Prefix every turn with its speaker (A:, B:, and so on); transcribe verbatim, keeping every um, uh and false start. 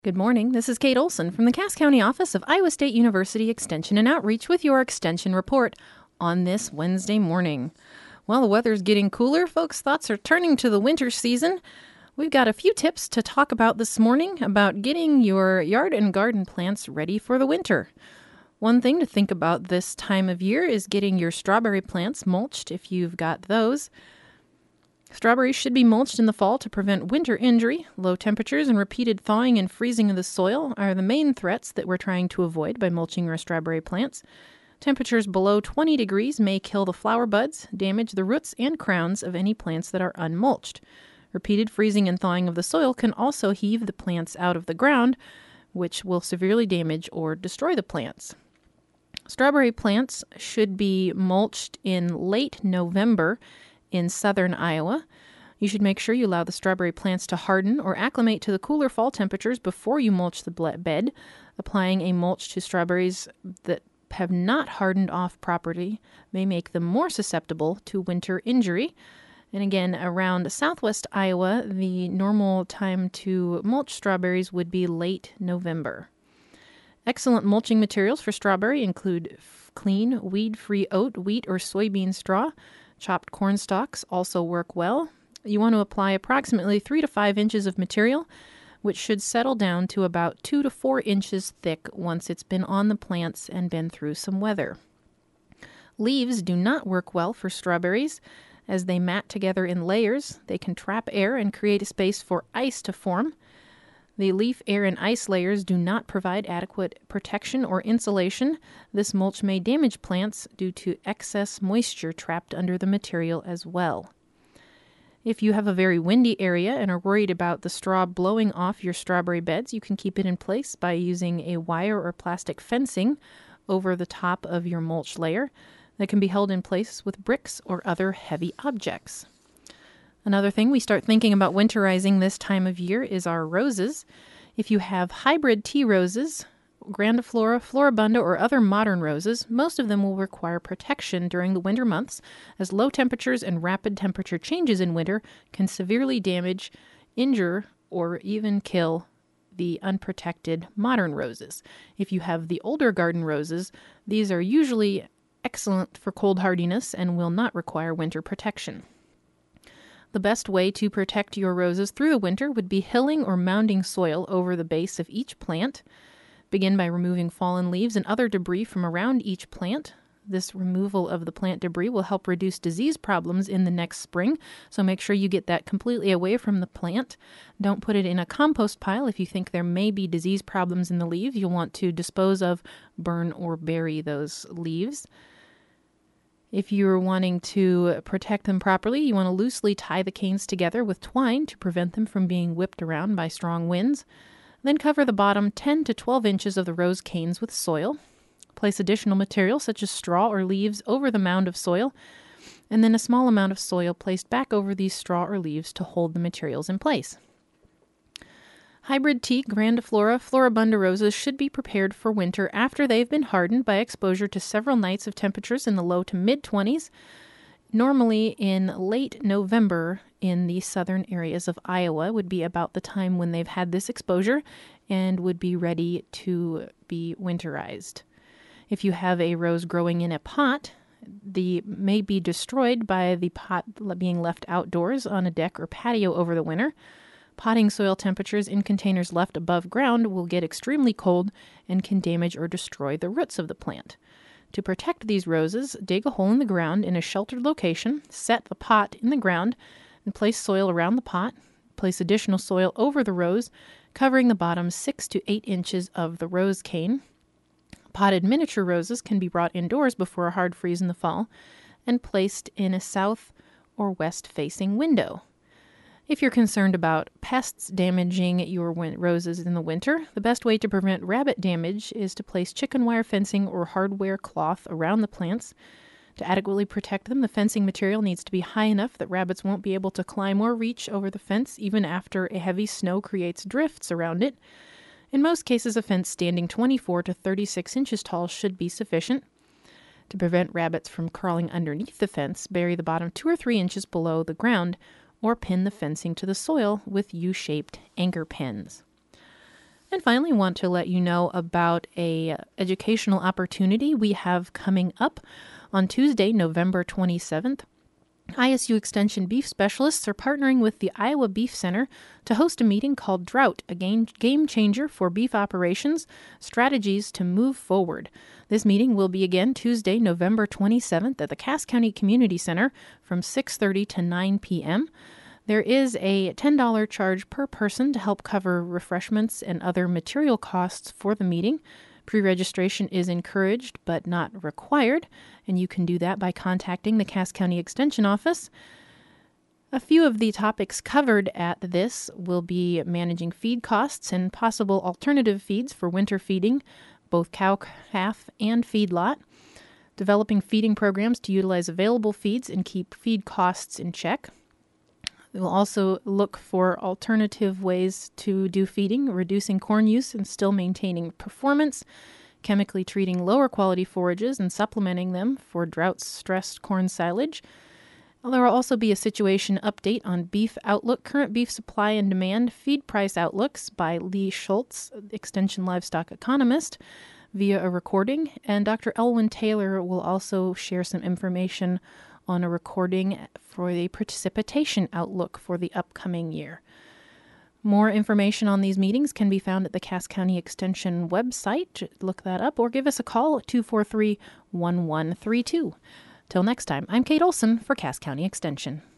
A: Good morning. This is Kate Olson from the Cass County office of Iowa State University Extension and Outreach with your Extension report on this Wednesday morning. Well, the weather's getting cooler. Folks' thoughts are turning to the winter season. We've got a few tips to talk about this morning about getting your yard and garden plants ready for the winter. One thing to think about this time of year is getting your strawberry plants mulched if you've got those. Strawberries should be mulched in the fall to prevent winter injury. Low temperatures and repeated thawing and freezing of the soil are the main threats that we're trying to avoid by mulching our strawberry plants. Temperatures below twenty degrees may kill the flower buds, damage the roots and crowns of any plants that are unmulched. Repeated freezing and thawing of the soil can also heave the plants out of the ground, which will severely damage or destroy the plants. Strawberry plants should be mulched in late November in southern Iowa. You should make sure you allow the strawberry plants to harden or acclimate to the cooler fall temperatures before you mulch the bed. Applying a mulch to strawberries that have not hardened off properly may make them more susceptible to winter injury. And again, around southwest Iowa, the normal time to mulch strawberries would be late November. Excellent mulching materials for strawberry include clean, weed-free oat, wheat, or soybean straw. Chopped corn stalks also work well. You want to apply approximately three to five inches of material, which should settle down to about two to four inches thick once it's been on the plants and been through some weather. Leaves do not work well for strawberries as they mat together in layers. They can trap air and create a space for ice to form. The leaf, air, and ice layers do not provide adequate protection or insulation. This mulch may damage plants due to excess moisture trapped under the material as well. If you have a very windy area and are worried about the straw blowing off your strawberry beds, you can keep it in place by using a wire or plastic fencing over the top of your mulch layer that can be held in place with bricks or other heavy objects. Another thing we start thinking about winterizing this time of year is our roses. If you have hybrid tea roses, grandiflora, floribunda, or other modern roses, most of them will require protection during the winter months, as low temperatures and rapid temperature changes in winter can severely damage, injure, or even kill the unprotected modern roses. If you have the older garden roses, these are usually excellent for cold hardiness and will not require winter protection. The best way to protect your roses through the winter would be hilling or mounding soil over the base of each plant. Begin by removing fallen leaves and other debris from around each plant. This removal of the plant debris will help reduce disease problems in the next spring, so make sure you get that completely away from the plant. Don't put it in a compost pile if you think there may be disease problems in the leaves. You'll want to dispose of, burn, or bury those leaves. If you're wanting to protect them properly, you want to loosely tie the canes together with twine to prevent them from being whipped around by strong winds. Then cover the bottom ten to twelve inches of the rose canes with soil. Place additional material such as straw or leaves over the mound of soil, and then a small amount of soil placed back over these straw or leaves to hold the materials in place. Hybrid tea, grandiflora, floribunda roses should be prepared for winter after they've been hardened by exposure to several nights of temperatures in the low to mid-twenties, normally in late November in the southern areas of Iowa would be about the time when they've had this exposure and would be ready to be winterized. If you have a rose growing in a pot, the may be destroyed by the pot being left outdoors on a deck or patio over the winter. Potting soil temperatures in containers left above ground will get extremely cold and can damage or destroy the roots of the plant. To protect these roses, dig a hole in the ground in a sheltered location, set the pot in the ground, and place soil around the pot. Place additional soil over the rose, covering the bottom six to eight inches of the rose cane. Potted miniature roses can be brought indoors before a hard freeze in the fall and placed in a south or west-facing window. If you're concerned about pests damaging your win- roses in the winter, the best way to prevent rabbit damage is to place chicken wire fencing or hardware cloth around the plants. To adequately protect them, the fencing material needs to be high enough that rabbits won't be able to climb or reach over the fence even after a heavy snow creates drifts around it. In most cases, a fence standing twenty-four to thirty-six inches tall should be sufficient. To prevent rabbits from crawling underneath the fence, bury the bottom two or three inches below the ground or pin the fencing to the soil with U-shaped anchor pins. And finally, want to let you know about a educational opportunity we have coming up on Tuesday, November twenty-seventh. I S U Extension beef specialists are partnering with the Iowa Beef Center to host a meeting called Drought, a game, game changer for beef operations, strategies to move forward. This meeting will be again Tuesday, November twenty-seventh at the Cass County Community Center from six thirty to nine p.m. There is a ten dollars charge per person to help cover refreshments and other material costs for the meeting. Pre-registration is encouraged but not required, and you can do that by contacting the Cass County Extension Office. A few of the topics covered at this will be managing feed costs and possible alternative feeds for winter feeding, both cow, calf, and feedlot, developing feeding programs to utilize available feeds and keep feed costs in check. We'll also look for alternative ways to do feeding, reducing corn use and still maintaining performance, chemically treating lower quality forages and supplementing them for drought-stressed corn silage. There will also be a situation update on Beef Outlook, current beef supply and demand, feed price outlooks by Lee Schultz, Extension Livestock Economist, via a recording, and Doctor Elwyn Taylor will also share some information on a recording for the precipitation outlook for the upcoming year. More information on these meetings can be found at the Cass County Extension website. Look that up or give us a call at two four three, one one three two. Till next time, I'm Kate Olson for Cass County Extension.